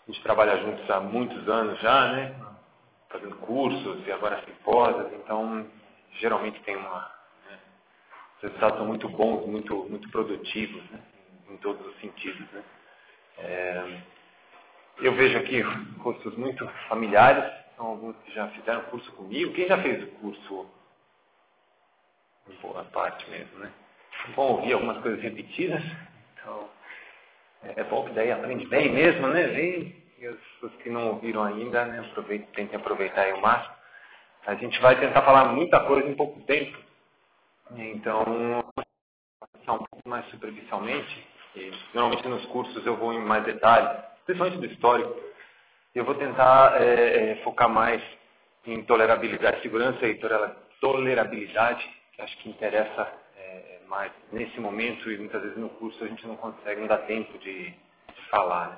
A gente trabalha juntos há muitos anos já, né? Fazendo cursos e agora simpósios, então geralmente tem os resultados são muito bons, muito produtivos, né? Em todos os sentidos, né? Eu vejo aqui rostos muito familiares, são alguns que já fizeram curso comigo. Quem já fez o curso? Em boa parte mesmo, né? É bom ouvir algumas coisas repetidas, então é bom que daí aprende bem mesmo, né? Vem, e os que não ouviram ainda, né? Tentem aproveitar aí o máximo. A gente vai tentar falar muita coisa em pouco tempo, então vou começar um pouco mais superficialmente, e normalmente nos cursos eu vou em mais detalhes, principalmente do histórico. Eu vou tentar focar mais em tolerabilidade, segurança e tolerabilidade, que acho que interessa mais nesse momento, e muitas vezes no curso a gente não consegue, não dá tempo de falar,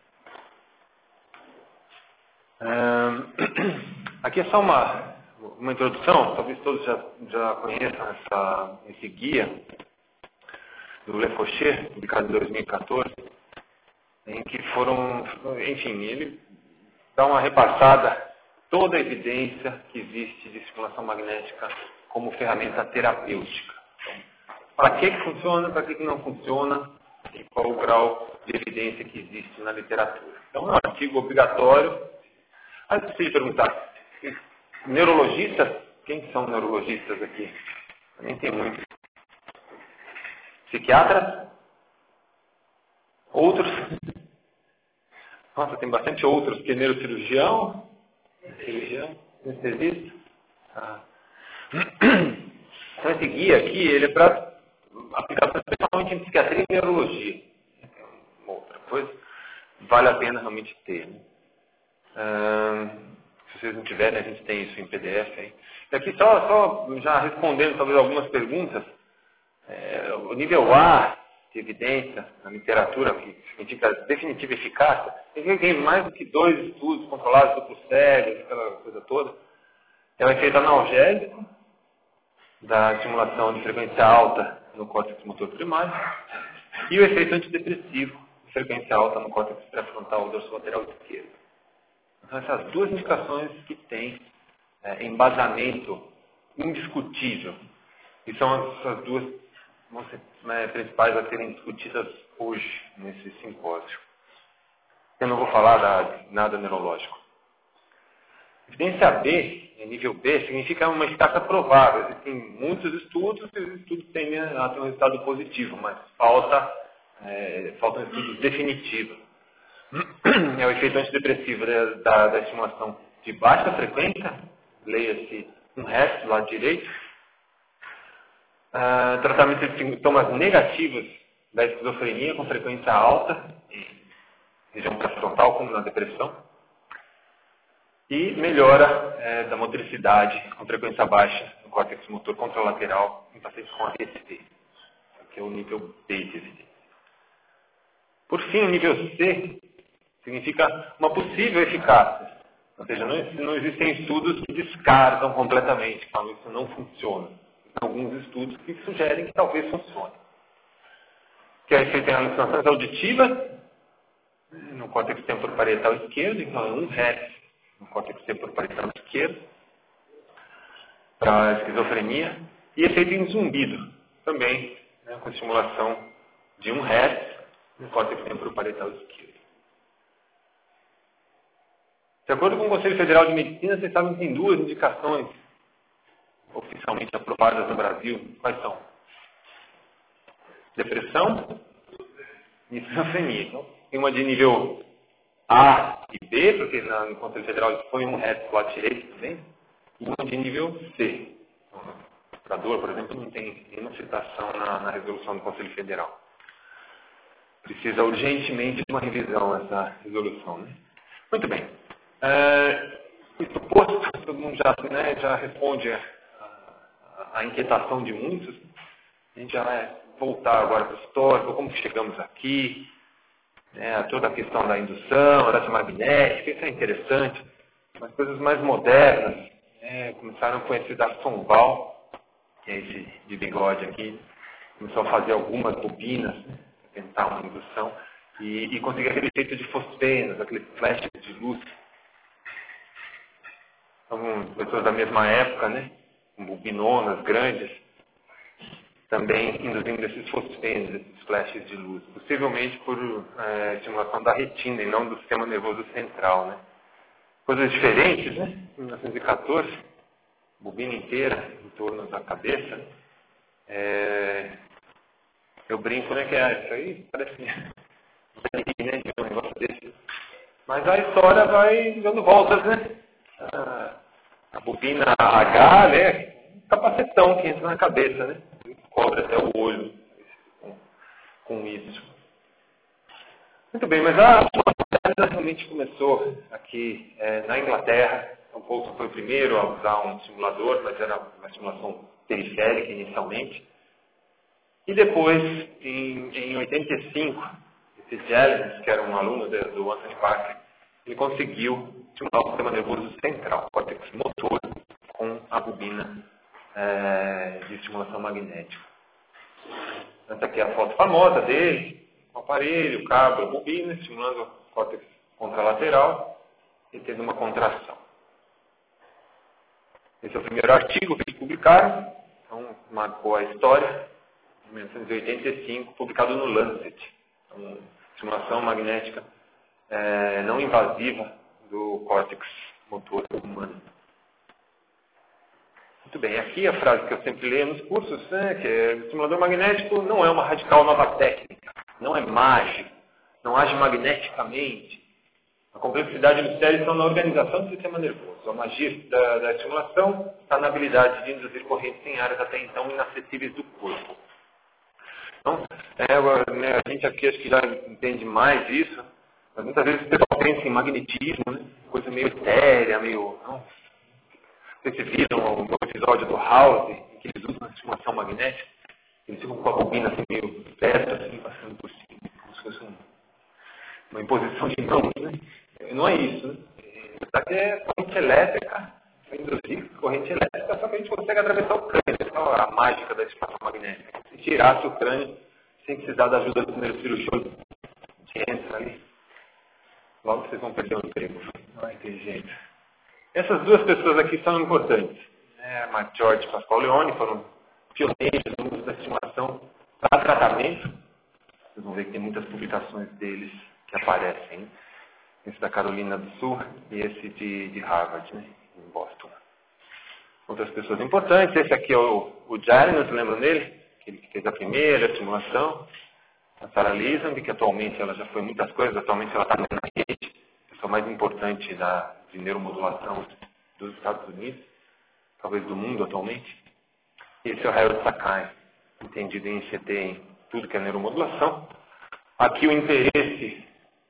né? Aqui é só uma introdução, talvez todos já conheçam esse guia do Le Faucher, publicado em 2014, em que enfim, ele dá uma repassada toda a evidência que existe de estimulação magnética como ferramenta terapêutica. Então, para que funciona, para que não funciona, e qual o grau de evidência que existe na literatura. Então, é um artigo obrigatório. Aí você se perguntar, neurologistas, quem são neurologistas aqui? Nem tem muito. Psiquiatras? Outros? Nossa, tem bastante outros, que neurocirurgião, anestesista. Então esse guia aqui, ele é para aplicação especialmente em psiquiatria e neurologia. É uma outra coisa. Vale a pena realmente ter, né? Se vocês não tiverem, a gente tem isso em PDF aí. E aqui só já respondendo talvez algumas perguntas, o nível A de evidência na literatura, que significa definitiva eficácia, tem mais do que 2 estudos controlados duplo cego, aquela coisa toda. É o efeito analgésico da estimulação de frequência alta no córtex motor primário e o efeito antidepressivo de frequência alta no córtex pré-frontal dorsolateral esquerdo. Então, essas duas indicações que têm embasamento indiscutível. E são as duas principais a serem discutidas hoje nesse simpósio. Eu não vou falar nada neurológico. Evidência B, nível B, significa uma eficácia provável. Existem muitos estudos e os estudos tendem a ter um resultado positivo, mas faltam estudos definitivos. É o efeito antidepressivo da estimulação de baixa frequência, leia-se um Hz do lado direito. Tratamento de sintomas negativos da esquizofrenia com frequência alta, em região pré-frontal, como na depressão. E melhora da motricidade com frequência baixa no córtex motor contralateral em pacientes com ADHD, que é o nível B de evidência. Por fim, o nível C significa uma possível eficácia. Ou seja, não existem estudos que descartam completamente, que falam que isso não funciona. Tem alguns estudos que sugerem que talvez funcione. Que é feito em alucinações auditivas no córtex temporoparietal esquerdo, então é 1 Hz no córtex temporoparietal esquerdo, para esquizofrenia, e efeito em zumbido, também, né, com estimulação de 1 Hz no córtex temporoparietal esquerdo. De acordo com o Conselho Federal de Medicina, vocês sabem que tem 2 indicações oficialmente aprovadas no Brasil. Quais são? Depressão e esquizofrenia. Então, tem uma de nível A e B, porque no Conselho Federal foi 1 Hz do lado direito também, e uma de nível C. Para dor, por exemplo, não tem nenhuma citação na resolução do Conselho Federal. Precisa urgentemente de uma revisão essa resolução, né? Muito bem. Isso posto, todo mundo já responde a inquietação de muitos. A gente já vai voltar agora para o histórico, como que chegamos aqui, toda a questão da indução, eletromagnética, isso é interessante. Mas coisas mais modernas, começaram com esse da Sonval, que é esse de bigode aqui, começou a fazer algumas bobinas, para tentar uma indução. e conseguir aquele efeito de fosfenos, aqueles flashes de luz. São pessoas da mesma época, né? Com bobinonas grandes, também induzindo esses fosfenos, esses flashes de luz. Possivelmente por estimulação da retina e não do sistema nervoso central, né? Coisas diferentes, né? Em 1914, bobina inteira em torno da cabeça. Eu brinco, né? Que isso aí parece né? Um negócio desse. Mas a história vai dando voltas, né? A bobina H, né? Um capacetão que entra na cabeça, né? Cobre até o olho com isso. Muito bem, mas a atividade realmente começou aqui na Inglaterra. São Paulo foi o primeiro a usar um simulador, mas era uma simulação periférica inicialmente. E depois, em 85, esse Jelinek, que era um aluno do Anthony Parker, ele conseguiu estimular o sistema nervoso central, o córtex motor, com a bobina de estimulação magnética. Essa aqui é a foto famosa dele, o aparelho, o cabo, a bobina, estimulando o córtex contralateral e tendo uma contração. Esse é o primeiro artigo que eles publicaram, então marcou a história, em 1985, publicado no Lancet. Então, estimulação magnética não invasiva do córtex motor humano. Muito bem, aqui a frase que eu sempre leio nos cursos, né, que o estimulador magnético não é uma radical nova técnica, não é mágico, não age magneticamente. A complexidade e o mistério estão na organização do sistema nervoso. A magia da estimulação está na habilidade de induzir correntes em áreas até então inacessíveis do corpo. Então, a gente aqui acho que já entende mais isso, mas muitas vezes o pessoal pensa em magnetismo, né, coisa meio etérea, meio... Vocês viram o episódio do House, em que eles usam a estimulação magnética? Eles ficam com a bobina assim, meio perto, assim, passando por cima, como se fosse uma imposição de mãos, né? Não é isso, né? Na verdade é corrente elétrica, induzir corrente elétrica, só que a gente consegue atravessar o crânio. Essa é a mágica da estimulação magnética. Se tirasse o crânio, sem precisar da ajuda do primeiro cirurgião, que entra ali, logo vocês vão perder o emprego. Não vai ter jeito. Essas duas pessoas aqui são importantes. Mark George e Pascal Leone foram pioneiros no uso da estimulação para tratamento. Vocês vão ver que tem muitas publicações deles que aparecem. Esse da Carolina do Sul e esse de Harvard, né, em Boston. Outras pessoas importantes. Esse aqui é o Jelinek, lembram dele? Aquele que fez a primeira estimulação. A Sarah Lisenby, que atualmente ela já foi muitas coisas. Atualmente ela está na NIH, a pessoa mais importante de neuromodulação dos Estados Unidos, talvez do mundo atualmente. Esse é o Harold Sakai, entendido em ICT em tudo que é neuromodulação. Aqui o interesse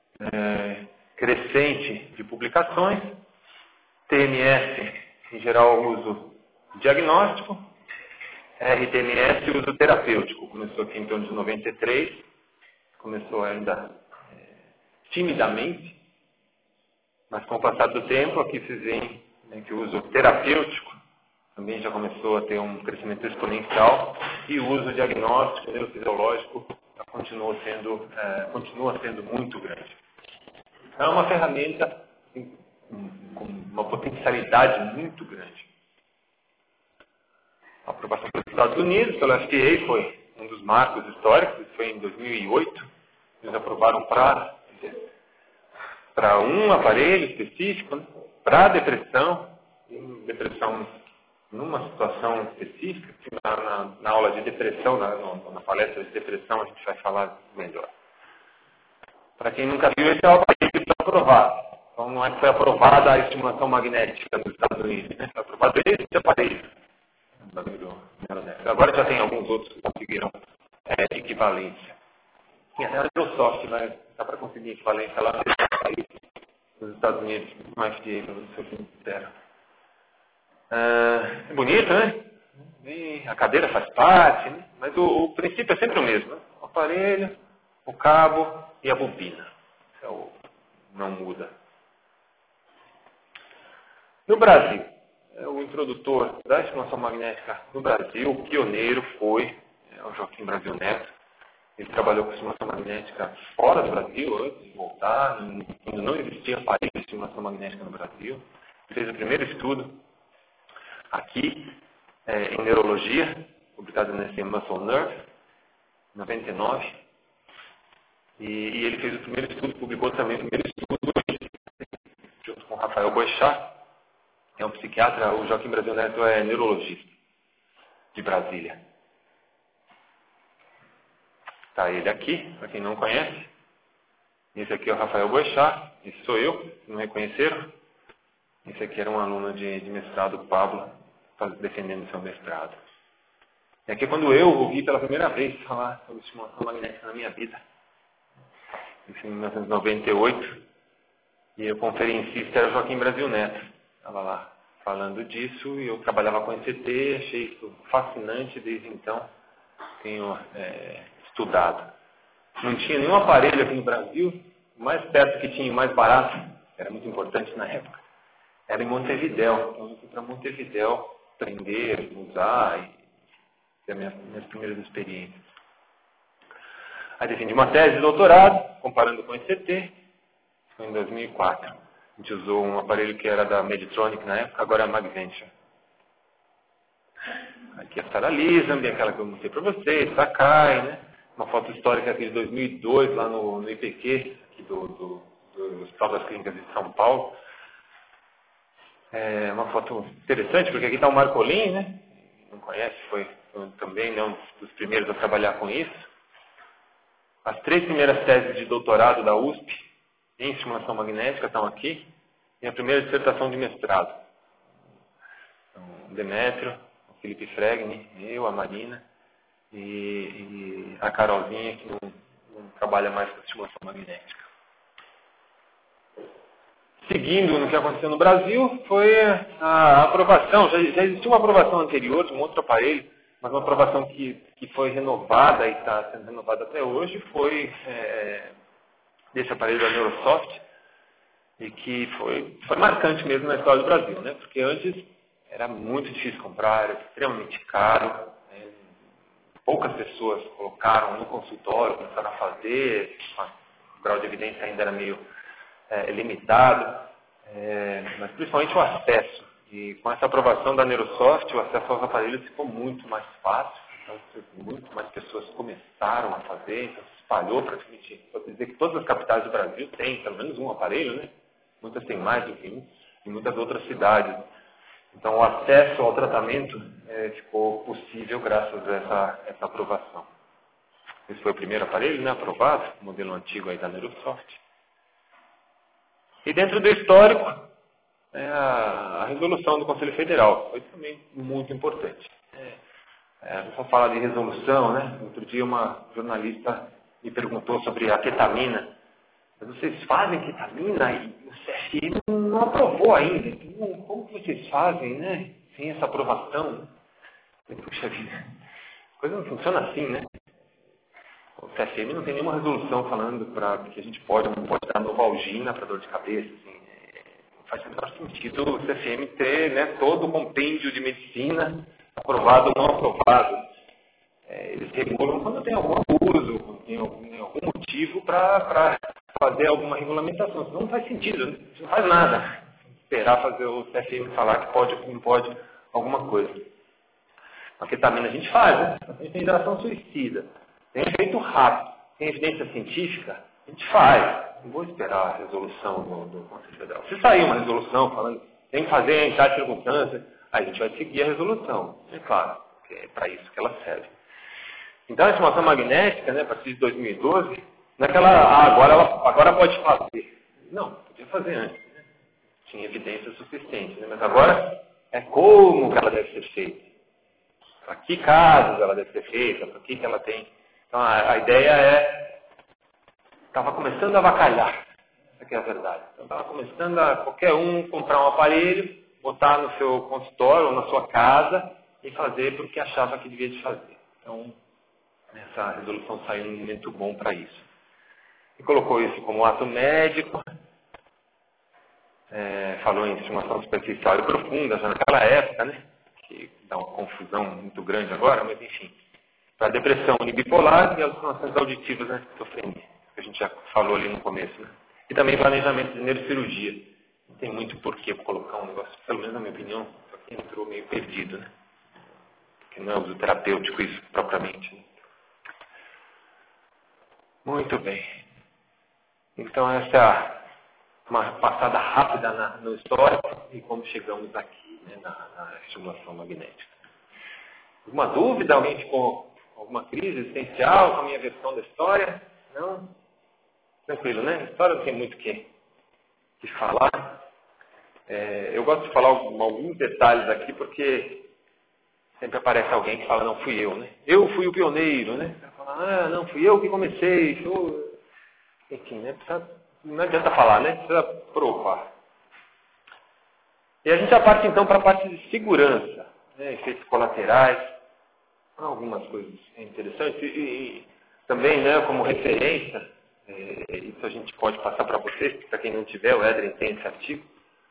crescente de publicações. TMS, em geral, uso diagnóstico. RTMS, uso terapêutico. Começou aqui em torno de 93. Começou ainda timidamente. Mas com o passar do tempo, aqui se vê que o uso terapêutico também já começou a ter um crescimento exponencial e o uso diagnóstico, neurofisiológico, continua sendo muito grande. É uma ferramenta com uma potencialidade muito grande. A aprovação pelos Estados Unidos, pela FDA, foi um dos marcos históricos, foi em 2008. Eles aprovaram para um aparelho específico, né, para depressão numa situação específica, que na aula de depressão, na palestra de depressão, a gente vai falar melhor. Para quem nunca viu, esse é o aparelho que foi aprovado. Então não é que foi aprovada a estimulação magnética nos Estados Unidos, né? Foi aprovado esse aparelho. Agora já tem alguns outros que conseguiram equivalência. E até a Microsoft dá para conseguir equivalência lá nos Estados Unidos, com a FDA, para você ser sincero. É bonito, né? E a cadeira faz parte, né? Mas o princípio é sempre o mesmo, né? O aparelho, o cabo e a bobina. Não muda. No Brasil, o introdutor da estimulação magnética no Brasil, o pioneiro foi o Joaquim Brasil Neto. Ele trabalhou com estimulação magnética fora do Brasil, antes de voltar, quando não existia aparelho de estimulação magnética no Brasil. Ele fez o primeiro estudo aqui, em neurologia, publicado nesse Muscle Nerve, em 99. E ele fez o primeiro estudo, publicou também o primeiro estudo, junto com o Rafael Boechat, que é um psiquiatra. O Joaquim Brasil Neto é neurologista, de Brasília. Está ele aqui, para quem não conhece. Esse aqui é o Rafael Boechat, esse sou eu, se não reconheceram. Esse aqui era um aluno de mestrado, o Pablo, defendendo seu mestrado. E aqui é quando eu ouvi pela primeira vez falar sobre estimulação magnética na minha vida. Isso em 1998. E o conferencista era o Joaquim Brasil Neto. Estava lá falando disso e eu trabalhava com ECT, achei isso fascinante, desde então tenho estudado. Não tinha nenhum aparelho aqui no Brasil, o mais perto que tinha, o mais barato, era muito importante na época, era em Montevidéu. Então eu fui para Montevidéu aprender, usar e ter minhas primeiras experiências. Aí defendi uma tese de doutorado, comparando com o ECT, foi em 2004. A gente usou um aparelho que era da Medtronic na época, agora é a MagVenture. Aqui a Sara Lisam, aquela que eu mostrei para vocês, Sakai, né? Uma foto histórica aqui de 2002, lá no IPQ, aqui do Hospital das Clínicas de São Paulo. É uma foto interessante, porque aqui está o Marcolin, né? Não conhece, foi também um dos primeiros a trabalhar com isso. As 3 primeiras teses de doutorado da USP em estimulação magnética estão aqui. E a primeira dissertação de mestrado. Então, o Demétrio, o Felipe Fregni, eu, a Marina e a Carolzinha, que não trabalha mais com estimulação magnética. Seguindo no que aconteceu no Brasil, foi a aprovação. Já existia uma aprovação anterior de um outro aparelho, mas uma aprovação que foi renovada e está sendo renovada até hoje, foi desse aparelho da Neurosoft, e que foi marcante mesmo na história do Brasil, né? Porque antes era muito difícil comprar, era extremamente caro, poucas pessoas colocaram no consultório, começaram a fazer, o grau de evidência ainda era meio limitado, mas principalmente o acesso. E com essa aprovação da Neurosoft, o acesso aos aparelhos ficou muito mais fácil, então muito mais pessoas começaram a fazer, então se espalhou praticamente, pode dizer que todas as capitais do Brasil têm pelo menos um aparelho, né? Muitas têm mais do que um, e muitas outras cidades. Então o acesso ao tratamento ficou possível graças a essa aprovação. Esse foi o primeiro aparelho, né, aprovado, o modelo antigo aí da Neurosoft. E dentro do histórico, a resolução do Conselho Federal foi também muito importante. A pessoa fala de resolução, né? Outro dia uma jornalista me perguntou sobre a ketamina. Mas vocês fazem ketamina e o CFM não aprovou ainda. Então, como que vocês fazem, né? Sem essa aprovação? Puxa vida, a coisa não funciona assim, né? O CFM não tem nenhuma resolução falando que a gente pode ou não pode dar Novalgina para dor de cabeça. Assim, não faz o menor sentido o CFM ter, né, todo o compêndio de medicina aprovado ou não aprovado. Eles regulam quando tem algum abuso, quando tem algum motivo para fazer alguma regulamentação. Senão não faz sentido, não faz nada. Esperar fazer o CFM falar que pode ou não pode alguma coisa. A ketamina a gente faz, né? A gente tem interação suicida. Tem efeito rápido. Tem evidência científica, a gente faz. Não vou esperar a resolução do Conselho Federal. Se sair uma resolução falando tem que fazer em tais circunstâncias, aí a gente vai seguir a resolução. É claro, que é para isso que ela serve. Então a estimulação magnética, né, a partir de 2012, naquela, agora pode fazer. Não, podia fazer antes. Né? Tinha evidência suficiente. Né? Mas agora é como que ela deve ser feita. Para que casos ela deve ser feita, para que ela tem. Então a ideia estava começando a avacalhar. Essa que é a verdade. Então estava começando a qualquer um comprar um aparelho, botar no seu consultório ou na sua casa e fazer porque achava que devia de fazer. Então essa resolução saiu num momento bom para isso. E colocou isso como ato médico, falou em estimulação superficial e profunda já naquela época, né? Que dá uma confusão muito grande agora, mas enfim. para depressão unibipolar e alucinações auditivas na esquizofrenia, que a gente já falou ali no começo, né? E também planejamento de neurocirurgia. Não tem muito porquê colocar um negócio, pelo menos na minha opinião, só que entrou meio perdido, né? Porque não é uso terapêutico isso propriamente, né? Muito bem. Então essa é uma passada rápida no histórico e como chegamos aqui, né, na estimulação magnética. Alguma dúvida? Alguém ficou com alguma crise existencial com a minha versão da história? Não? Tranquilo, né? A história não tem muito o que falar. Eu gosto de falar alguns detalhes aqui porque sempre aparece alguém que fala, não, fui eu, né? Eu fui o pioneiro, né? Fala, não, fui eu que comecei. Enfim, né? Não adianta falar, né? Precisa provar. E a gente já parte então para a parte de segurança, né? Efeitos colaterais, algumas coisas interessantes. E também, né, como referência, isso a gente pode passar para vocês, para quem não tiver, o Edren tem esse artigo.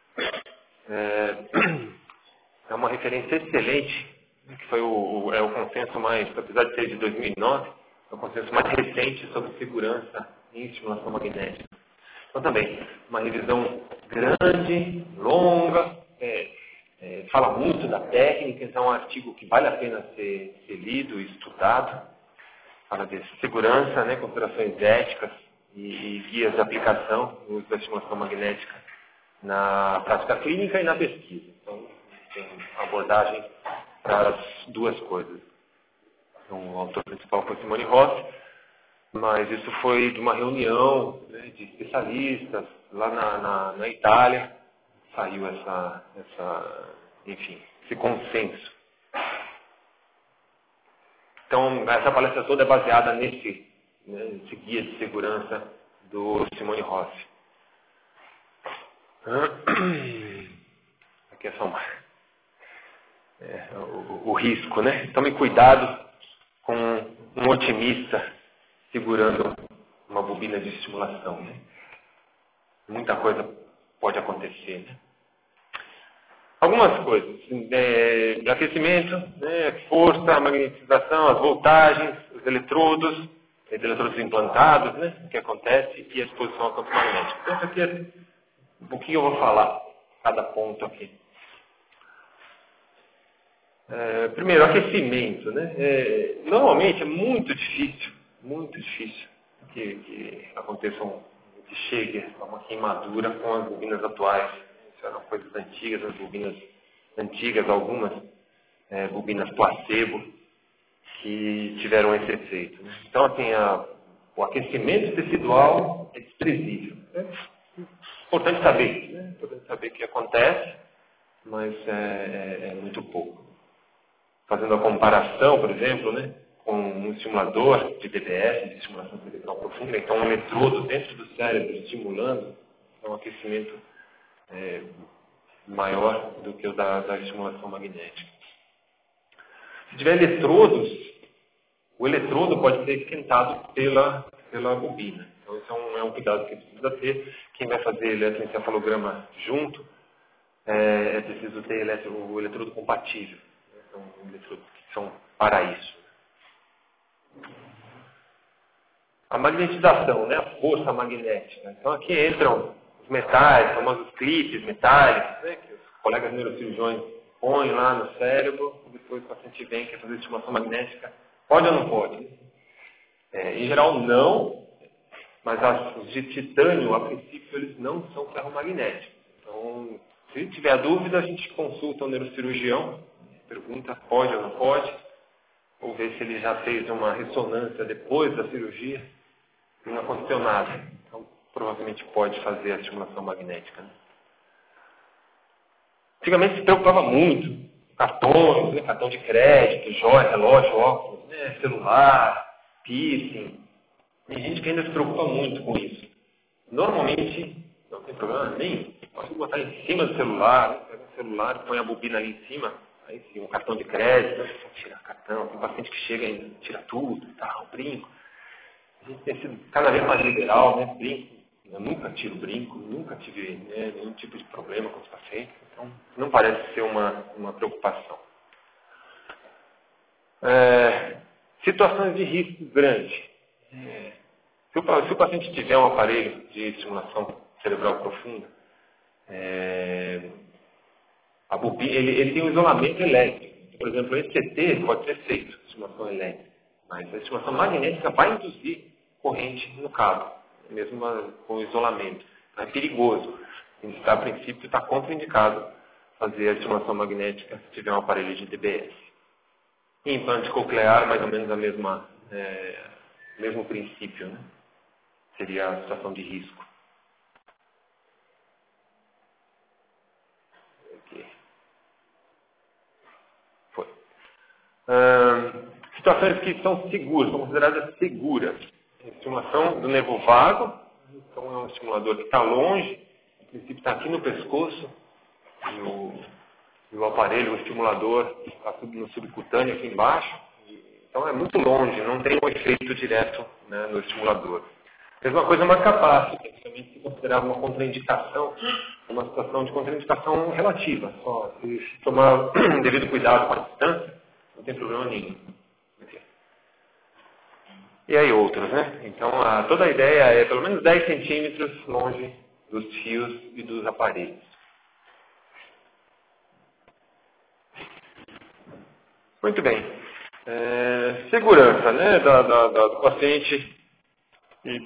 É uma referência excelente, que foi o consenso mais, apesar de ser de 2009, é o consenso mais recente sobre segurança em estimulação magnética. Então também, uma revisão grande, longa, fala muito da técnica, então é um artigo que vale a pena ser lido e estudado. Fala de segurança, né, considerações éticas e guias de aplicação no uso da estimulação magnética na prática clínica e na pesquisa. Então, tem abordagem para as duas coisas. Então, o autor principal foi Simone Rossi, mas isso foi de uma reunião, né, de especialistas lá na Itália. Saiu enfim, esse consenso. Então, essa palestra toda é baseada nesse guia de segurança do Simone Rossi. Aqui é só o risco, né? Tome cuidado com um otimista segurando uma bobina de estimulação, né? Muita coisa pode acontecer, né? Algumas coisas, aquecimento, né, força, magnetização, as voltagens, os eletrodos implantados, né, o que acontece, e a exposição ao campo magnético. Então, isso aqui é um pouquinho eu vou falar, cada ponto aqui. Primeiro, aquecimento, né? Normalmente é muito difícil que aconteça que chegue a uma queimadura com as bobinas atuais. Isso eram coisas antigas, as bobinas antigas, algumas bobinas placebo que tiveram esse efeito, né? Então, assim, o aquecimento tecidual é desprezível. É importante saber, né? Importante saber que acontece, mas é muito pouco. Fazendo a comparação, por exemplo, né, com um estimulador de DBS, de estimulação cerebral profunda, então um eletrodo dentro do cérebro estimulando, é um aquecimento maior do que o da estimulação magnética. Se tiver eletrodos, o eletrodo pode ser esquentado pela bobina. Então, isso é um cuidado que precisa ter. Quem vai fazer eletroencefalograma junto, é preciso ter o eletrodo compatível. São eletrodos que são para isso. A magnetização, né? A força magnética. Então, aqui entram os metais, famosos clipes metálicos, né? Que os colegas neurocirurgiões põem lá no cérebro, e depois o paciente vem quer fazer estimulação magnética. Pode ou não pode? Em geral, não, mas os de titânio, a princípio, eles não são ferromagnéticos. Então, se tiver dúvida, a gente consulta o neurocirurgião, pergunta pode ou não pode, ou ver se ele já fez uma ressonância depois da cirurgia e não aconteceu nada. Então, provavelmente pode fazer a estimulação magnética, né? Antigamente se preocupava muito. Cartões, né? Cartão de crédito, joia, relógio, óculos, né? Celular, piercing. Tem gente que ainda se preocupa muito com isso. Normalmente, não tem problema nenhum. Pode botar em cima do celular, né? Pega o celular e põe a bobina ali em cima. Aí sim, um cartão de crédito, né? Tira cartão. Tem paciente que chega e tira tudo e tal, brinco. A gente tem sido cada vez mais liberal, né? Brinco. Eu nunca tiro brinco, nunca tive nenhum tipo de problema com os pacientes. Então, não parece ser uma preocupação. Situações de risco grande. Se o paciente tiver um aparelho de estimulação cerebral profunda, a bobina, ele tem um isolamento elétrico. Por exemplo, o ECT pode ser feito, estimulação elétrica, mas a estimulação magnética vai induzir corrente no cabo, mesmo com isolamento. É perigoso. A princípio está contraindicado fazer a estimulação magnética se tiver um aparelho de DBS. E implante coclear, mais ou menos mesmo princípio, né? Seria a situação de risco. Aqui. Foi. Situações que são seguras, são consideradas seguras. Estimulação do nervo vago, então é um estimulador que está longe, no princípio está aqui no pescoço, e o aparelho, o estimulador, está no subcutâneo aqui embaixo. Então é muito longe, não tem um efeito direto, né, no estimulador. Mesma coisa marca-passo, que também se considerava uma contraindicação, uma situação de contraindicação relativa. Só se tomar devido cuidado com a distância, não tem problema nenhum. E aí outras, né? Então toda a ideia é pelo menos 10 centímetros longe dos fios e dos aparelhos. Muito bem. Segurança, né, do paciente e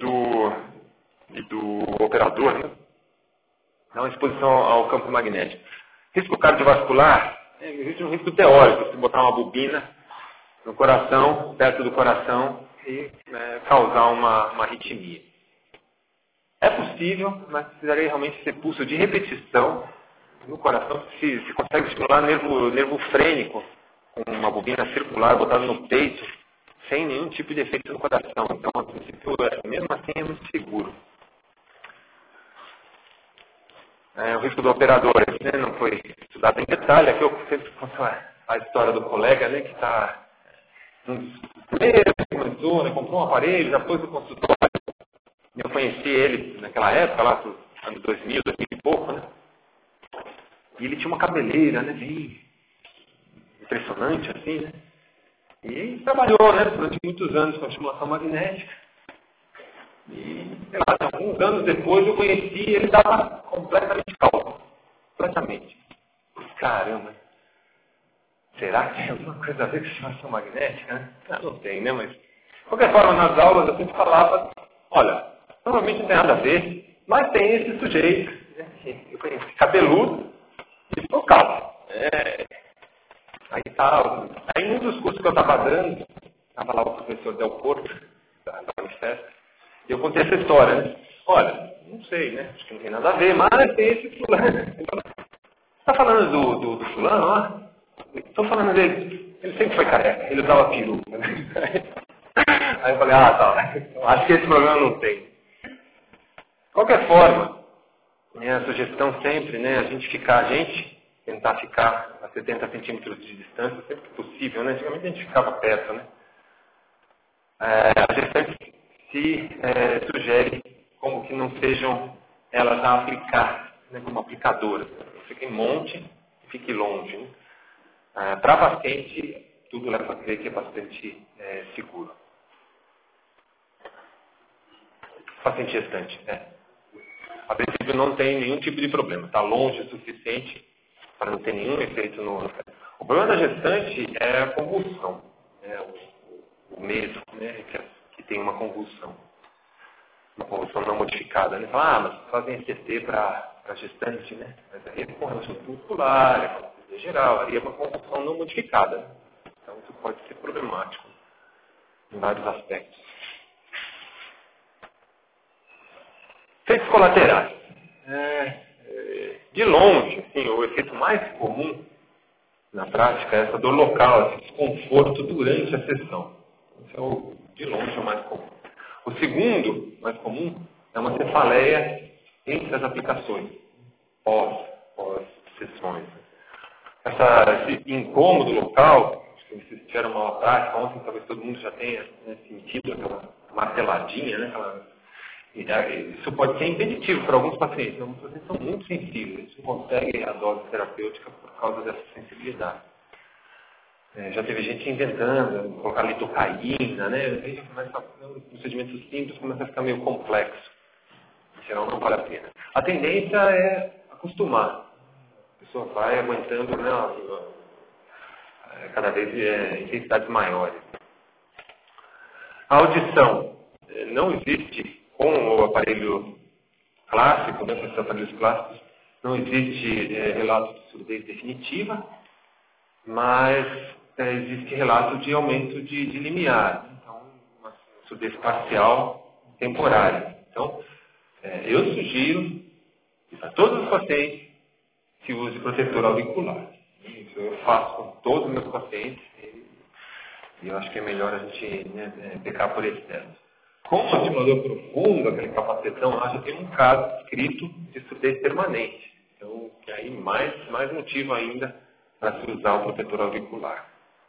do operador, né? Não exposição ao campo magnético. Risco cardiovascular, existe um risco teórico, se botar uma bobina no coração, perto do coração, e causar uma arritmia. É possível, mas precisaria realmente ser pulso de repetição no coração, se consegue estimular nervo frênico com uma bobina circular botada no peito, sem nenhum tipo de efeito no coração. Então, a princípio, mesmo assim, é muito seguro. O risco do operador, né, não foi estudado em detalhe. Aqui eu sempre conto a história do colega, né, que está primeiro começou, né, comprou um aparelho, já pôs no consultório. Eu conheci ele naquela época, lá pro ano 2000 e pouco, né? E ele tinha uma cabeleira, né, bem impressionante, assim, né? E trabalhou, né, durante muitos anos com a estimulação magnética. E, sei lá, alguns anos depois eu conheci e ele estava completamente calmo. Completamente. Caramba. Será que tem alguma coisa a ver com a estimulação magnética, né? Não tem, né? Mas, de qualquer forma, nas aulas eu sempre falava, olha, normalmente não tem nada a ver, mas tem esse sujeito, né, que eu conheci, cabeludo, e ficou calmo. Aí um dos cursos que eu estava dando, estava lá o professor Del Porto, da Unifesp, e eu contei essa história, né? Olha, não sei, né? Acho que não tem nada a ver, mas tem esse fulano. Você está falando do fulano, ó? Estou falando dele. Ele sempre foi careca, ele usava peruca. Né? Aí eu falei, tá. Acho que esse problema não tem. De qualquer forma, né, a sugestão sempre, né, a gente tentar ficar a 70 centímetros de distância, sempre que possível, né? Antigamente a gente ficava perto, né? A gestante se sugere como que não sejam elas a aplicar, né, como aplicadoras. Fique em monte e fique longe. Né? Para paciente, tudo leva a crer que é bastante seguro. Paciente gestante, a princípio não tem nenhum tipo de problema. Está longe o suficiente para não ter nenhum efeito no... O problema da gestante é a convulsão. O medo, né, que tem uma convulsão. Uma convulsão não modificada. Né? Fala, mas fazem ECT para gestante, né? Mas aí é com relaxamento muscular, é com anestesia geral. Aí é uma convulsão não modificada. Né? Então isso pode ser problemático em vários aspectos. Efeitos colaterais. De longe, assim, o efeito mais comum na prática é essa dor local, esse desconforto durante a sessão. Esse é de longe o mais comum. O segundo, mais comum, é uma cefaleia entre as aplicações, pós-sessões. Esse incômodo local, se vocês tiveram uma prática ontem, talvez todo mundo já tenha, né, sentido aquela marteladinha, né, isso pode ser impeditivo para alguns pacientes. Alguns pacientes são muito sensíveis, eles não conseguem a dose terapêutica por causa dessa sensibilidade. Já teve gente inventando, colocar lidocaína, né? Aí já começa um procedimento simples, começa a ficar meio complexo. Em geral não vale a pena. A tendência é acostumar. A pessoa vai aguentando, né, cada vez intensidades maiores. A audição não existe com o aparelho clássico, né, com esses aparelhos clássicos, não existe relato de surdez definitiva, mas existe relato de aumento de limiar, então uma surdez parcial temporária. Então, eu sugiro que para todos os pacientes se use protetor auricular. Isso eu faço com todos os meus pacientes e eu acho que é melhor a gente pecar por excesso. Com o estimulador profundo, aquele capacetão lá, já tem um caso escrito de surdez permanente. Então, aí mais motivo ainda para se usar o protetor auricular.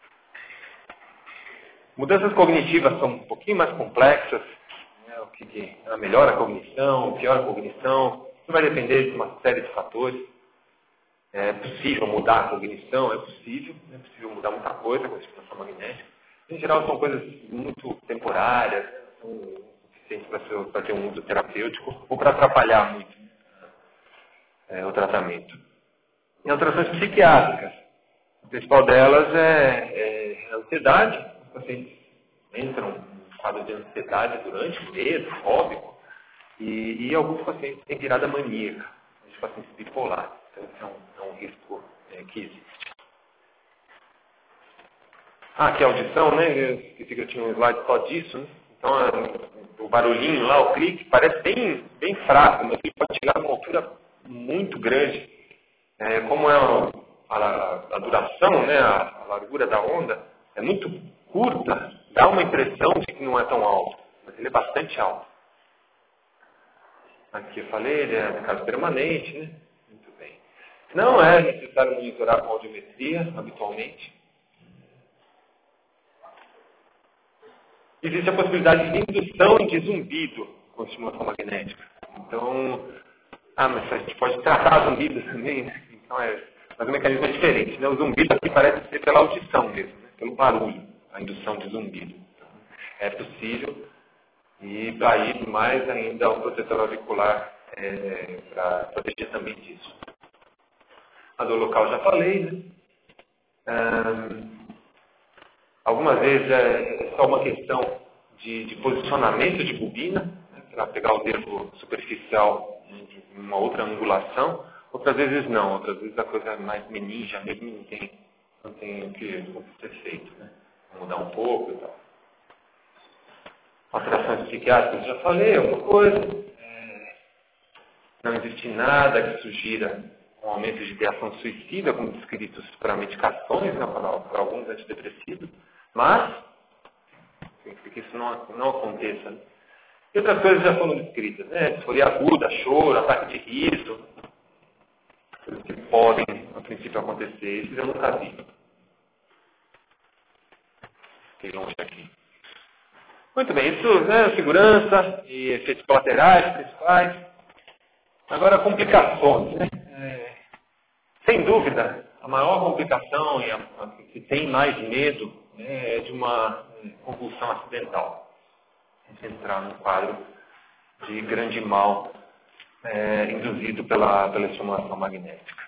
Mudanças cognitivas são um pouquinho mais complexas, né? O que melhora a cognição, piora a cognição, isso vai depender de uma série de fatores. É possível mudar a cognição, é possível mudar muita coisa com a estimulação magnética. Em geral, são coisas muito temporárias, são suficientes para ter um uso terapêutico ou para atrapalhar muito o tratamento. E alterações psiquiátricas. A principal delas é a ansiedade. Os pacientes entram em quadro de ansiedade durante o medo, fóbico, e alguns pacientes têm virada maníaca, os pacientes bipolares. Então, isso é um risco que existe. Aqui a audição, né? Eu esqueci que eu tinha um slide só disso, né? Então, o barulhinho lá, o clique, parece bem fraco, mas ele pode chegar a uma altura muito grande. Como é a duração, né, a largura da onda é muito curta, dá uma impressão de que não é tão alto, mas ele é bastante alto. Aqui eu falei, ele é de caso permanente, né? Muito bem. Não é necessário monitorar com audiometria habitualmente. Existe a possibilidade de indução de zumbido com estimulação magnética. Então, mas a gente pode tratar zumbido também, né? Então, mas o mecanismo é diferente, né? O zumbido aqui parece ser pela audição mesmo, né? Pelo barulho, a indução de zumbido. Então, é possível, e aí mais ainda o protetor auricular para proteger também disso. A dor local já falei, né? Algumas vezes é só uma questão de posicionamento de bobina, né, para pegar o nervo superficial em uma outra angulação. Outras vezes não, outras vezes a coisa é mais meninja mesmo, não tem o que ser feito, né? Mudar um pouco e tal. Alterações psiquiátricas, já falei, alguma coisa. Não existe nada que sugira um aumento de ideação suicida, como descritos para medicações, né, para alguns antidepressivos, mas que isso não aconteça. Né? E outras coisas já foram descritas, né? Disforia aguda, choro, ataque de riso, coisas que podem, a princípio, acontecer. Isso eu nunca vi. Fiquei longe aqui. Muito bem, isso, né? Segurança e efeitos colaterais principais. Agora, complicações, né? Sem dúvida, a maior complicação e a que tem mais medo, né, é de uma convulsão acidental. Entrar num quadro de grande mal induzido pela estimulação magnética.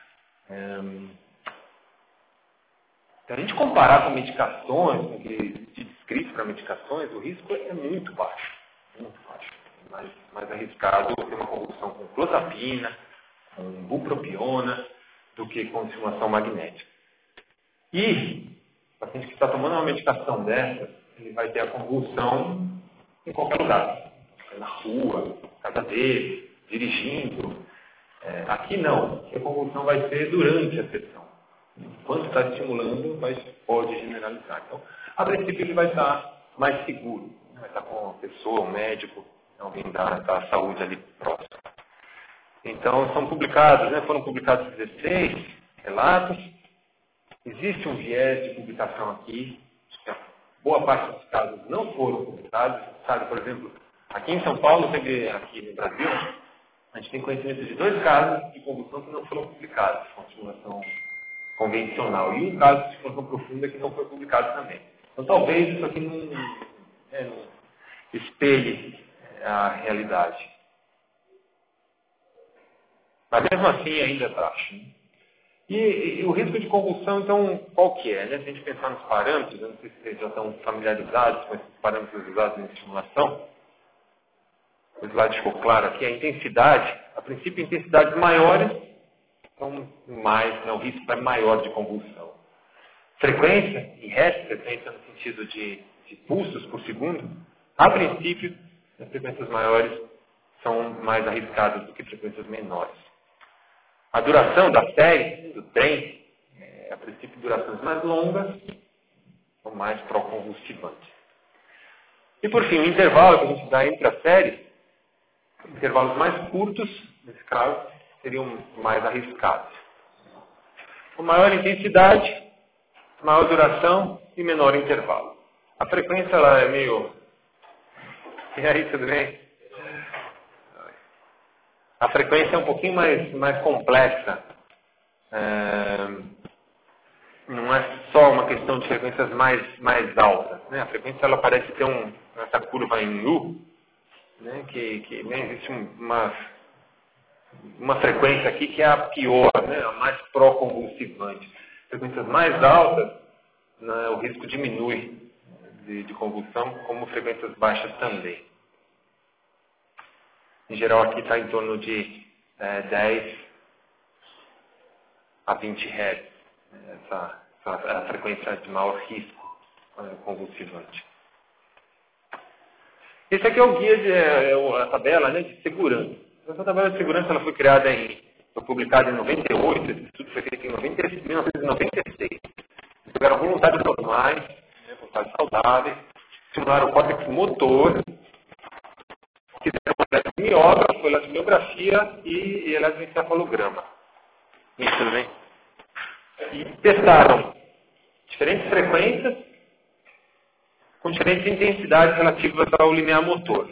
Se a gente comparar com medicações, com o que existe descrito para medicações, o risco é muito baixo. Muito baixo. Mais arriscado ter uma convulsão com clozapina, com bupropiona, do que com estimulação magnética. E o paciente que está tomando uma medicação dessa, ele vai ter a convulsão em qualquer lugar. Na rua, na casa dele, dirigindo. Aqui não. Aqui a convulsão vai ser durante a sessão. Enquanto está estimulando, pode generalizar. Então, a princípio ele vai estar mais seguro. Vai estar com uma pessoa, um médico, alguém da saúde ali próximo. Então, foram publicados 16 relatos. Existe um viés de publicação aqui. Boa parte dos casos não foram publicados. Sabe, por exemplo, aqui em São Paulo, aqui no Brasil, a gente tem conhecimento de 2 casos de convulsão que não foram publicados com estimulação convencional. E um caso de expansão profunda que não foi publicado também. Então, talvez isso aqui não espelhe a realidade. Mas mesmo assim ainda é baixo. Né? E o risco de convulsão, então, qual que é? Né? Se a gente pensar nos parâmetros, eu não sei se vocês já estão familiarizados com esses parâmetros usados em estimulação. O slide ficou claro aqui, a intensidade, a princípio intensidades maiores, então o risco é maior de convulsão. Frequência, em hertz, frequência no sentido de pulsos por segundo, a princípio, as frequências maiores são mais arriscadas do que frequências menores. A duração da série, do trem, a princípio durações mais longas, são mais pró-convulsivantes. E por fim, o intervalo que a gente dá entre as séries, intervalos mais curtos, nesse caso, seriam mais arriscados. Com maior intensidade, maior duração e menor intervalo. A frequência ela é meio... E aí, tudo bem? A frequência é um pouquinho mais complexa. Não é só uma questão de frequências mais altas. Né? A frequência ela parece ter essa curva em U, né? que existe uma frequência aqui que é a pior, né? A mais pró-convulsivante. Frequências mais altas, né? O risco diminui de convulsão, como frequências baixas também. Em geral aqui está em torno de 10 a 20 Hz, essa a frequência de maior risco convulsivante. Esse aqui é o guia, a tabela, né, de segurança. Essa tabela de segurança ela foi publicada em 98, esse estudo foi feito em 1996. Pegaram voluntários normais, voluntários saudáveis, simularam o córtex motor, fizeram uma eletromiografia e eletroencefalograma. Isso, tudo bem? E testaram diferentes frequências com diferentes intensidades relativas ao limiar motor.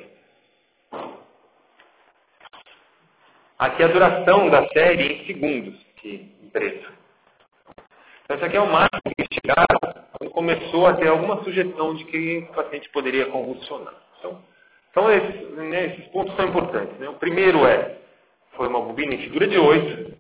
Aqui a duração da série em segundos, aqui em preto. Então, isso aqui é o máximo que eles chegaram quando começou a ter alguma sugestão de que o paciente poderia convulsionar. Então esses pontos são importantes. Né? O primeiro foi uma bobina em figura de 8,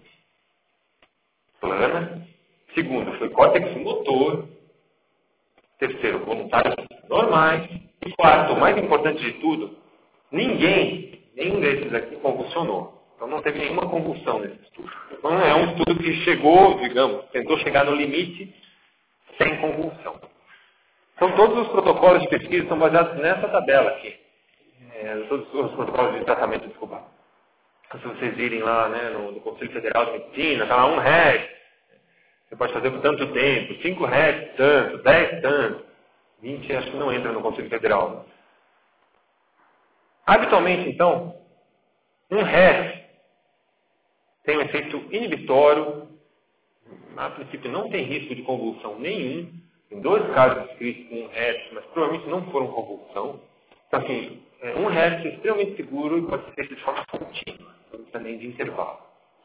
plana. Segundo, foi córtex motor. Terceiro, voluntários normais. E quarto, o mais importante de tudo, nenhum desses aqui convulsionou. Então não teve nenhuma convulsão nesse estudo. Então é um estudo que tentou chegar no limite sem convulsão. Então todos os protocolos de pesquisa são baseados nessa tabela aqui. Todos os protocolos de tratamento, desculpa. Se vocês virem lá, né, no Conselho Federal de Medicina, está lá 1 Hz. Você pode fazer por tanto tempo, 5 Hz tanto, 10 tanto, 20 acho que não entra no Conselho Federal. Habitualmente, então, 1 Hz tem um efeito inibitório, a princípio não tem risco de convulsão nenhum. Tem 2 casos descritos com 1 Hz, mas provavelmente não foram convulsão. Então, assim, 1 Hz é extremamente seguro e pode ser feito de forma contínua, não precisa nem de intervalo.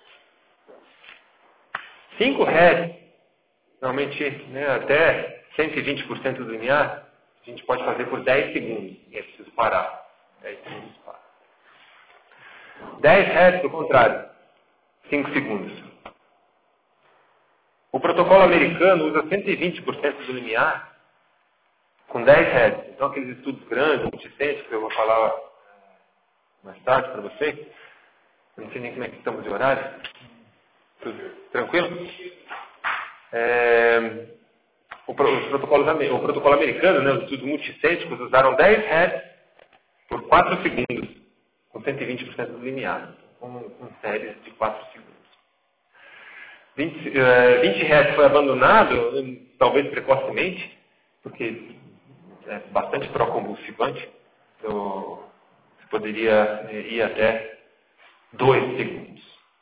5 Hz, normalmente, né, até 120% do linear, a gente pode fazer por 10 segundos. E é preciso parar. 10 segundos para. 10 Hz, do contrário, 5 segundos. O protocolo americano usa 120% do linear com 10 Hz. Então, aqueles estudos grandes, multicêntricos, que eu vou falar mais tarde para vocês. Eu não sei nem como é que estamos de horário. Tudo tranquilo? O protocolo americano, né, os estudos multicêntricos, usaram 10 Hz por 4 segundos, com 120% do linear, com séries de 4 segundos. 20 Hz foi abandonado, talvez precocemente, porque é bastante pró-convulsivante, então você poderia ir até 2 segundos.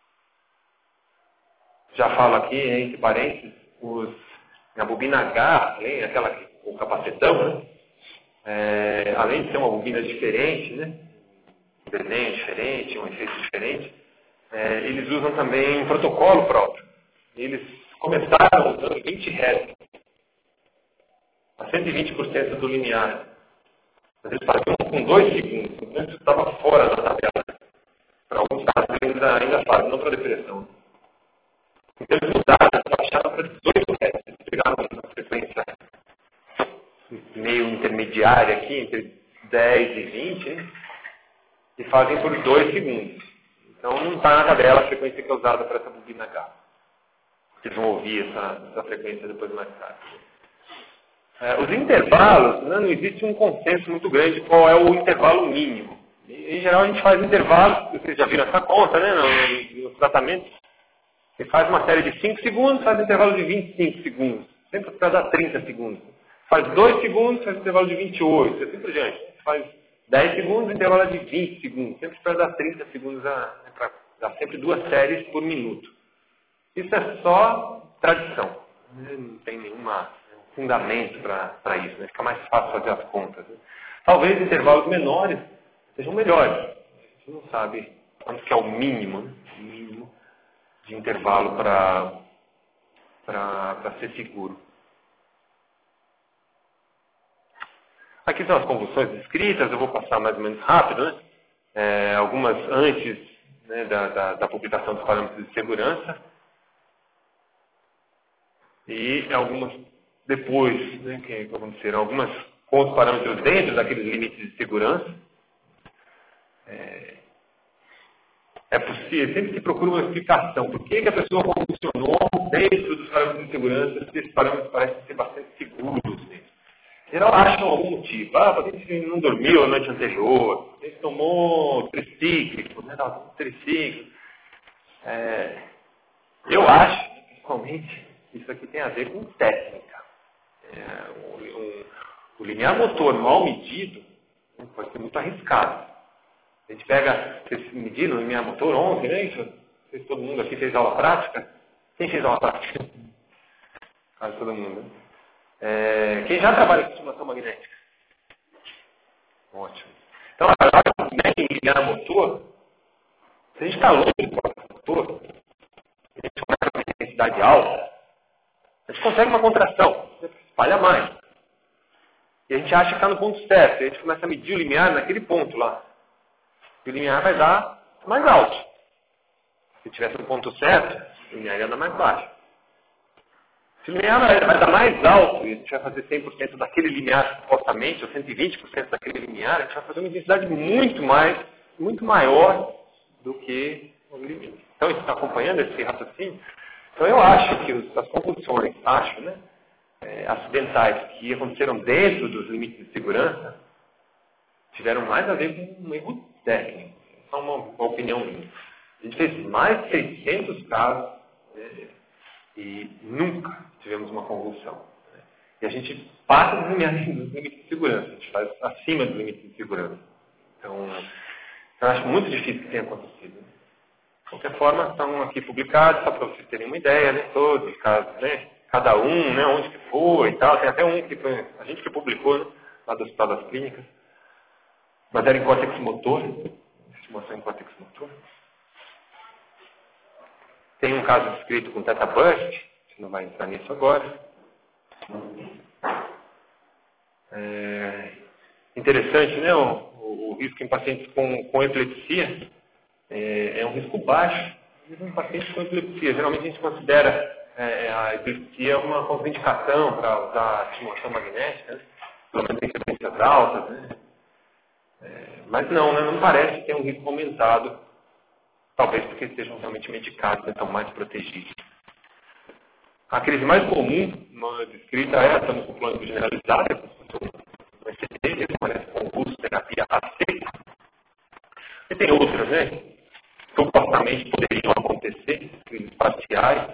Já falo aqui, entre parênteses, a bobina H, o capacetão, né? Além de ser uma bobina diferente, né? Um desenho diferente, um efeito diferente, eles usam também um protocolo próprio. Eles começaram usando 20 Hz, a 120% do linear. Mas eles faziam com 2 segundos, então isso estava fora da tabela. Para alguns casos eles ainda fazem, não para depressão. Então eles mudaram, baixaram para 18 Hz. Eles pegaram uma frequência meio intermediária aqui, entre 10 e 20, né? E fazem por 2 segundos. Então não está na tabela a frequência que é usada para essa bobina H. Vocês vão ouvir essa frequência depois mais tarde. Os intervalos, né, não existe um consenso muito grande de qual é o intervalo mínimo. Em geral a gente faz intervalos, vocês já viram essa conta, né, no tratamento. Você faz uma série de 5 segundos, faz um intervalo de 25 segundos. Sempre para dar 30 segundos. Faz 2 segundos, faz um intervalo de 28, assim por diante. Faz 10 segundos, intervalo de 20 segundos. Sempre para dar 30 segundos, para dar sempre 2 séries por minuto. Isso é só tradição. Não tem nenhum fundamento para isso. Né? Fica mais fácil fazer as contas. Né? Talvez intervalos menores sejam melhores. A gente não sabe quanto que é o mínimo, né? O mínimo de intervalo para ser seguro. Aqui são as convulsões descritas, eu vou passar mais ou menos rápido, né? Algumas antes, né, da publicação dos parâmetros de segurança e algumas depois, né, que aconteceram. Algumas com os parâmetros dentro daqueles limites de segurança. É possível, sempre se procura uma explicação. Por que a pessoa convulsionou dentro dos parâmetros de segurança se esses parâmetros parecem ser bastante seguros? Né? Em geral, acham algum motivo. Porque não dormiu a noite anterior, porque tomou tricíclico, né? Tricíclico. Eu acho, principalmente, que isso aqui tem a ver com técnica. O linear motor mal medido, né, pode ser muito arriscado. A gente pega, vocês mediram o linear motor ontem, né? Isso, todo mundo aqui fez aula prática. Quem fez aula prática? Quase todo mundo, né? Quem já trabalha com estimulação magnética? Ótimo. Então, agora, em linear motor, se a gente está longe do motor, a gente começa com uma intensidade alta, a gente consegue uma contração, espalha mais. E a gente acha que está no ponto certo, e a gente começa a medir o limiar naquele ponto lá. E o limiar vai dar mais alto. Se tivesse no ponto certo, o limiar ia dar mais baixo. Se o limiar vai dar mais alto, e a gente vai fazer 100% daquele limiar supostamente, ou 120% daquele limiar, a gente vai fazer uma intensidade muito maior do que o limiar. Então, a gente está acompanhando esse raciocínio. Então, eu acho que as convulsões, né, acidentais que aconteceram dentro dos limites de segurança, tiveram mais a ver com um erro técnico. Só uma opinião minha. A gente fez mais de 600 casos, né, e nunca tivemos uma convulsão. Né? E a gente passa dos limites de segurança, a gente faz acima dos limites de segurança. Então, eu acho muito difícil que tenha acontecido. De qualquer forma, estão aqui publicados, só para vocês terem uma ideia, né? Todos os casos, né? Cada um, né? Onde que foi e tal. Tem até um que foi, a gente que publicou, né? Lá do Hospital das Clínicas. Mas era em córtex motor, estimação em córtex motor. Tem um caso descrito com Theta Burst, a gente não vai entrar nisso agora. Interessante, né? O risco em pacientes com epilepsia é um risco baixo, mesmo em pacientes com epilepsia. Geralmente a gente considera a epilepsia uma contraindicação para usar estimulação magnética, né? Pelo menos em frequências altas, né? Mas não, né? Não parece ter um risco aumentado, talvez porque estejam realmente medicados, né? Estão mais protegidos. A crise mais comum descrita é a musculosa generalizada, o ECT, parece convulso, terapia a seco. E tem outras, né? Supostamente poderiam acontecer, crises parciais.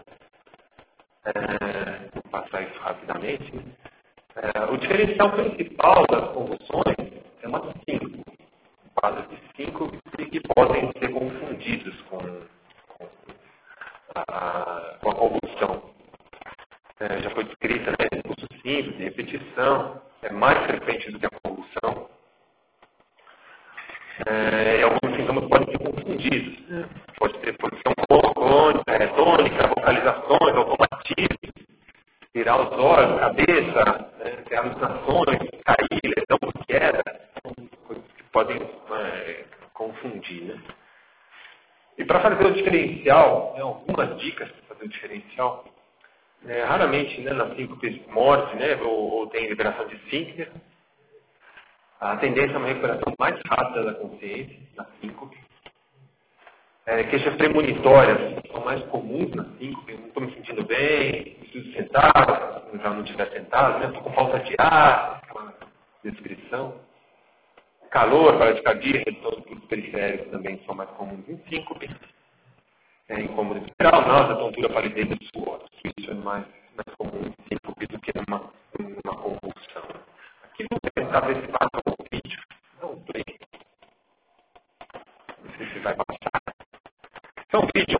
Vou passar isso rapidamente. O diferencial principal das convulsões é uma 5. Quadros de 5 que podem ser confundidos com a convulsão. Já foi descrita, né? Impulso simples, de repetição, é mais frequente do que a convulsão. E alguns sintomas podem ser confundidos. Pode ser posição pouco, tônica, vocalizações, automatismo, virar os olhos, cabeça, ter alucinações, cair, lesão por queda, são coisas que podem confundir, né? E para fazer o diferencial, algumas dicas para fazer o diferencial, raramente, na síncope morte, ou tem liberação de esfíncter. A tendência é uma recuperação mais rápida da consciência, na síncope. Queixas premonitórias são mais comuns na síncope. Não estou me sentindo bem, preciso sentar, se já não estiver sentado, estou com falta de ar, uma descrição. Calor, paradicardia, redução dos periféricos também são mais comuns em síncope. Incômodo espiral, náusea, tontura, palidez e suor. Isso é mais comum em síncope do que numa convulsão. Aqui vou tentar ver se passa um vídeo. Não play. Não sei se vai passar. Então, um vídeo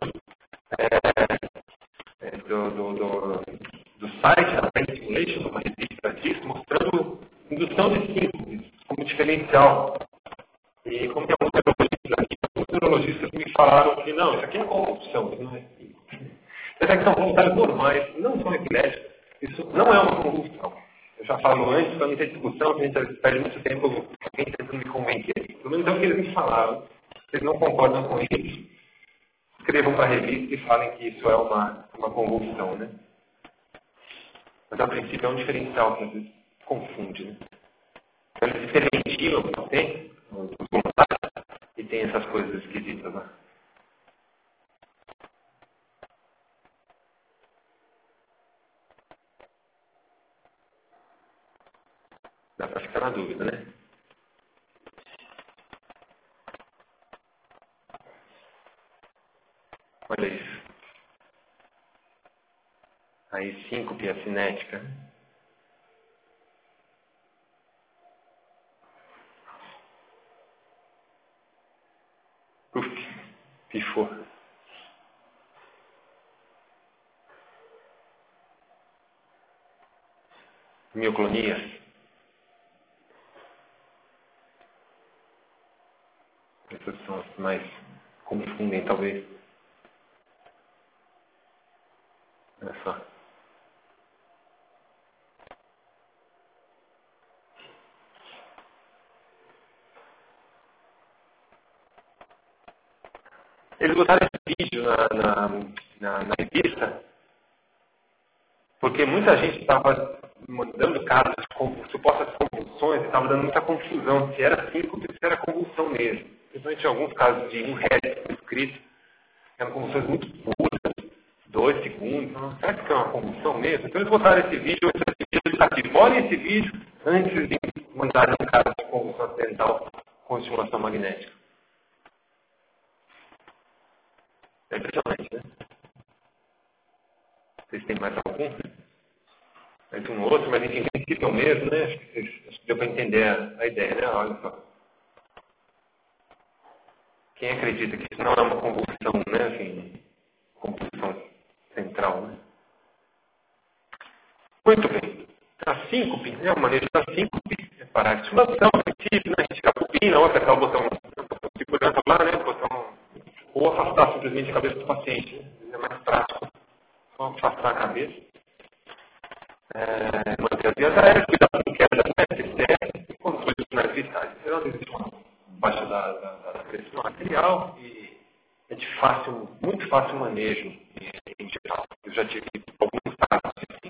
do site da Brain Stimulation, uma revista disso, mostrando indução de síncopes como diferencial. E como tem alguns neurologistas aqui, alguns neurologistas me falaram que não, isso aqui é convulsão, isso não é síncope. Apesar que são convulsões normais, não são epiléticos, isso não é uma convulsão. Eu já falo antes, para não ter discussão, que a gente perde muito tempo alguém tentando me convencer. Pelo menos é o que eles me falaram. Se eles não concordam com isso, escrevam para a revista e falem que isso é uma convulsão, né? Mas a princípio é um diferencial que às vezes confunde, né? Então eles diferenciam o paciente, os voluntários, e tem essas coisas esquisitas lá. Dá para ficar na dúvida, né? Olha isso. Aí, síncope a cinética. Pifou. Mioclonias. Essas são as que mais confundem, talvez. Olha só. Eles botaram esse vídeo na revista porque muita gente estava mandando casos de supostas convulsões e estava dando muita confusão se era síncope ou se era convulsão mesmo. Principalmente em alguns casos de RED escrito, eram convulsões muito curtas, 2 segundos. Então, será que é uma convulsão mesmo? Então eles botaram esse vídeo educativo. Olhem esse vídeo antes de mandarem um caso de convulsão acidental com estimulação magnética. É impressionante, né? Vocês têm mais algum? Entre um outro, mas enfim, citam mesmo, né? Acho que deu para entender a ideia, né? Olha só. Quem acredita que isso não é uma convulsão, né? Assim, compulsão central, né? Muito bem. A síncope, né? O manejo da síncope é parar a estimulação, a princípio, né? A gente capupina, ou apertar o botão de segurança lá, né? O botão, ou afastar simplesmente a cabeça do paciente, né? É mais prático. Só afastar a cabeça. Manter as vias aéreas, cuidar com queda, né? E controle dos sinais vitais. Então, existe uma baixa da pressão arterial e é de muito fácil manejo em geral. Eu já tive alguns casos assim.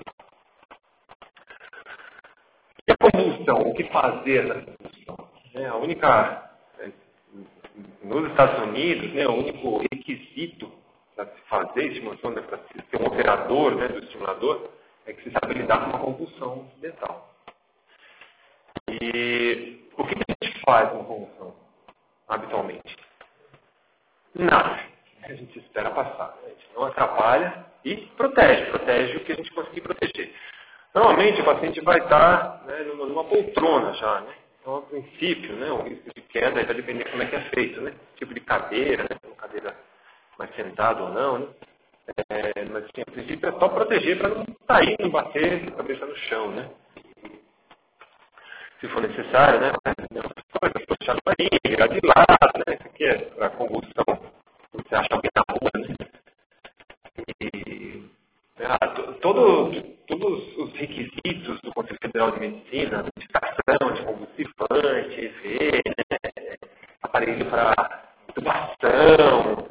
E a convulsão? O que fazer na convulsão? A única, nos Estados Unidos, o único requisito para se fazer estimulação, para ser um operador do estimulador, é que se sabe lidar com uma convulsão mental. E o que a gente faz com convulsão, habitualmente? Nada. A gente espera passar. A gente não atrapalha e protege o que a gente conseguir proteger. Normalmente o paciente vai estar numa poltrona já, né? Então, a princípio, o risco de queda vai depender de como é que é feito, né? Tipo de cadeira, uma cadeira mais sentada ou não, né? Mas assim, a princípio é só proteger para não cair, não bater a cabeça no chão, né? Se for necessário, né? Puxar a farinha, virar de lado, né? Isso aqui é para convulsão. Você acha alguém na rua, né? Todos os requisitos do Conselho Federal de Medicina, indicação de convulsivante, EV, né, aparelho para intubação,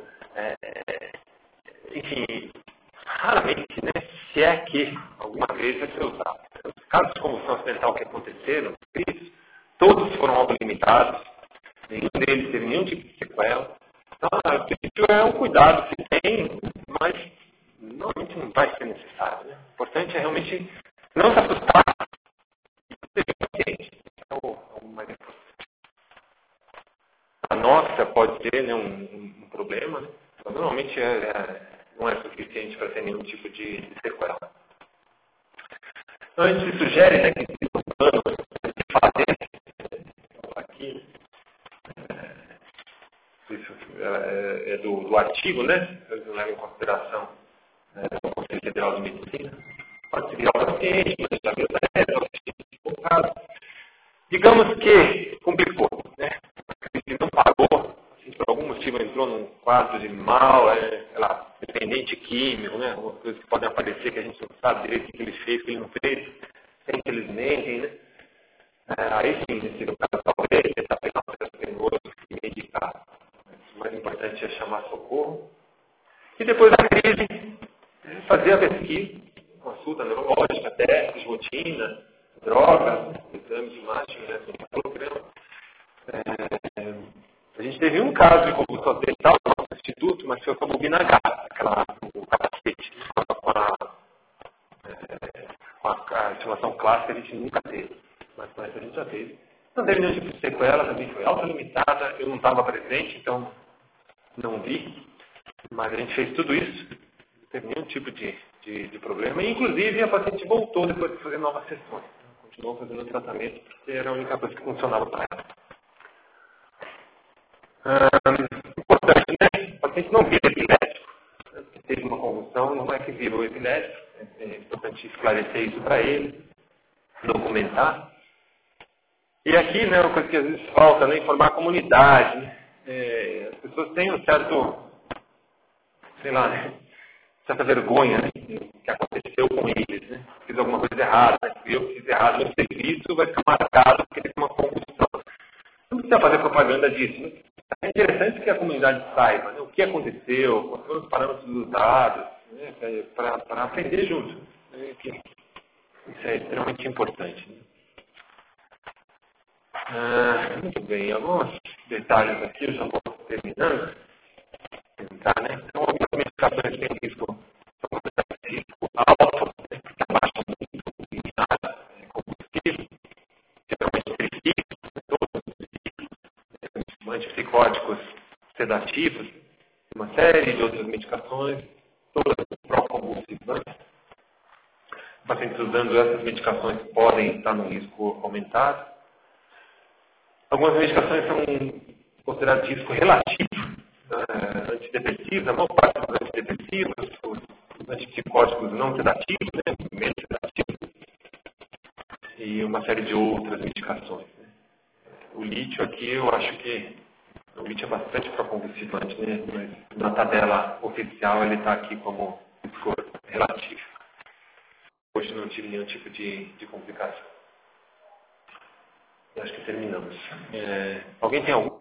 enfim, raramente, né, se é que alguma vez vai ser usado. Os casos de convulsão acidental que aconteceram, todos foram autolimitados, nenhum deles teve nenhum tipo de sequela. Então, a princípio é um cuidado que tem, mas normalmente não vai ser necessário. Né? O importante é realmente não se assustar e proteger o paciente. É o mais importante. A nossa pode ser, né, um problema, né? Mas normalmente não é suficiente para ter nenhum tipo de sequela. Então a gente sugere, né, que esse plano de fazer aqui, isso é do artigo, né? Eu levo em consideração do Conselho Federal de Medicina. Pode se virar o paciente, mas já viu caso. Digamos que complicou, né? Se não pagou, se por algum motivo entrou num quadro de mal, sei lá, dependente químico, né? Algumas coisas que podem aparecer que a gente não sabe direito o que ele fez, o que ele não fez, infelizmente, né? Aí sim, nesse caso, talvez, tentar pegar um processo penoso e medicar. O mais importante é chamar socorro. E depois da crise, fazer a pesquisa, consulta neurológica, testes de rotina, drogas, exames de imagem, né, programa. A gente teve um caso de convulsão acidental no nosso instituto, mas foi com a bobina H, o capacete, com a estimação clássica a gente nunca teve, mas com essa a gente já teve. Não teve nenhum tipo de sequela, também foi autolimitada, eu não estava presente, então não vi, mas a gente fez tudo isso, não teve nenhum tipo de problema, e inclusive a paciente voltou depois de fazer novas sessões, continuou fazendo o tratamento, porque era a única coisa que funcionava para ela. Importante, né? O paciente não vira epilético. Se teve uma convulsão, não é que virou epilético. É importante esclarecer isso para ele, documentar. E aqui, né, uma coisa que às vezes falta, né, informar a comunidade. Né? As pessoas têm um certo, sei lá, né, certa vergonha, né, que aconteceu com eles. Né? Fiz alguma coisa errada, né? Eu fiz errado no serviço, vai ficar marcado porque teve uma convulsão. Não precisa fazer propaganda disso. Né? É interessante que a comunidade saiba, né, o que aconteceu, quais foram os parâmetros usados, né, para aprender junto. Né, isso é extremamente importante. Né? Muito bem, alguns detalhes aqui, eu já vou terminando. Tentar, né? Então, algumas medicações têm risco alto, né, que abaixam muito o limiar combustível, geralmente triciclos, antipsicóticos sedativos, uma série de outras medicações, todas pró-convulsivantes. Pacientes usando essas medicações podem estar no risco aumentado. Algumas medicações são consideradas de risco relativo, antidepressivos, a maior parte dos antidepressivos, os antipsicóticos não sedativos, né, menos sedativos, e uma série de outras medicações. Né. O lítio aqui, eu acho que o lítio é bastante pró-convulsivante, né, mas na tabela oficial ele está aqui como risco relativo. Hoje não tive nenhum tipo de complicação. Eu acho que terminamos. Alguém tem algum?